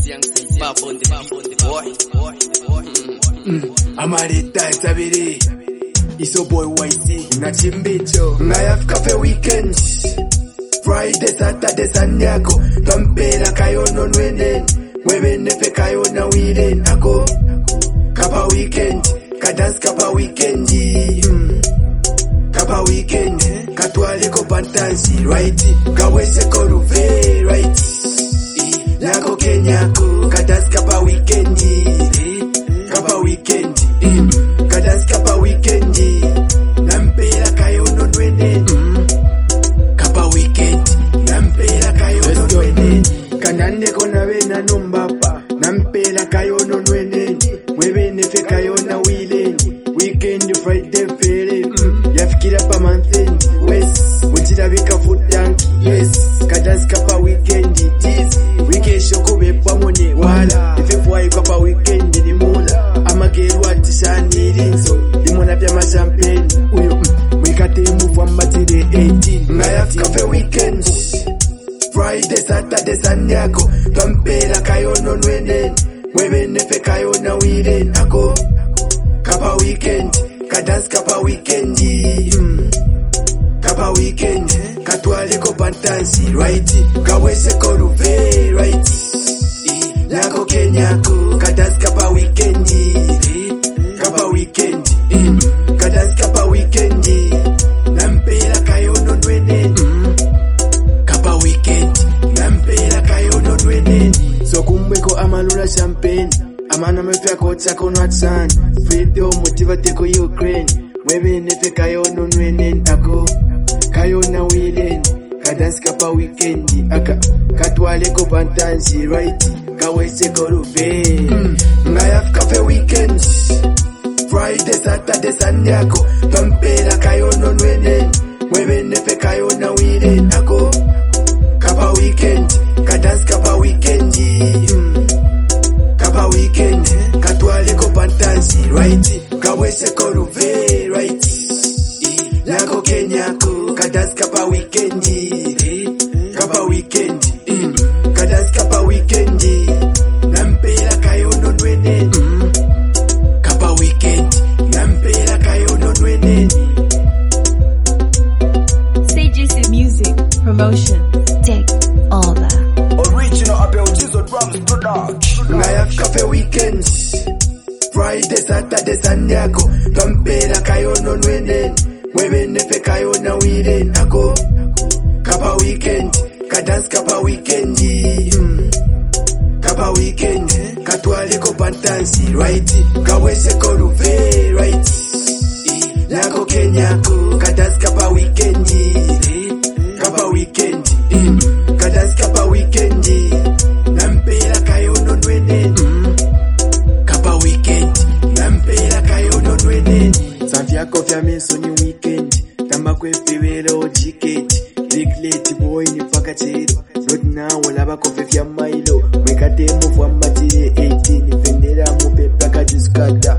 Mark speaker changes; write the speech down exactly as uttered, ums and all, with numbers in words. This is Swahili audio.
Speaker 1: Amarita itabiri Iso boy Y C na chimbicho Ngayaf cafe weekend Friday, Saturday, Sunday Tampera kayono nwenen Mwebene pe kayona wiren Ako Kapa weekend Kadans kapa weekend hmm. Kapa weekend Katwale ko pantansi right Kawese koruve right Nako kenyako Kadans kapa weekend Kapa weekend hmm. Kadans kapa weekend Nampera kayono nwenen Kapa weekend Nampera kayono nwenen Kanande kona wena nombapa Nampera kayono nwenen Mwebene fe kayona wilen Weekend Friday fere mm. Yafikira pa mantheni West Mujira vika food yankee Yes Kadans kapa weekend This Weekend shoko bepa mone wala Ife fwa yuka pa weekend ni mula Amageru atishani rinzo Limona pia ma champagne Uyo mm. Mwikate move ambatire eighteen Ngayaf cafe weekend Friday, Saturday, Sunday Tampera kayono nwenen Mwebene fe kayona wiren Ako Kapa weekend Kadans kapa weekend hmm. Kapa weekend Katwale ko pantansi right Kawese koruve right Nako kenyako Kadans kapa weekend Kapa weekend hmm. Kadans kapa weekend Nampera kayono nwenen Kapa weekend Nampera kayono nwenen So kumbeko amalura champagne Amana mefya kocha kono atsan Freedom motiva teko Ukraine Mwebene fe kayono nwenen Ako Kayona wilen Kadans kapa weekendi Aka Katwale ko pantansi right Kawese koruve mm. Ngayaf cafe weekend Friday, Saturday, Sunday Tampera kayono nwenen Mwebene fe kayona wilen Ako Kapa weekend Kadans kapa weekendi mm. Kapa weekend Katwale ko pantansi right Kawese koruve right Nako kenyako Kadans kapa weekend Kapa weekend mm. Kadans kapa weekend Nampera kayono nwenen Kapa weekend Nampera kayono nwenen
Speaker 2: C G C Music Promotion Take all that
Speaker 3: Original Abel Jizo Drums Production
Speaker 1: Ngayaf cafe weekend Friday, Saturday, Sunday Tampera kayono nwenen Mwebene fe kayona wiren Ako Kapa weekend Kadans kapa weekend hmm. Kapa weekend Katwale ko pantansi right Kawese koruve right Nako kenyako Kadans kapa weekend Kapa weekend hmm. Kadans kapa weekend Nampera kayono nwenen Kapa weekend Nampera kayono nwenen Santiago vya meso ni weekend Tamba kwefe wero jiketi Big late boy ni pakachero Not now laba kofe vya mailo Mwekate mufu ambatire eighteen Fendera mupe paka jiskata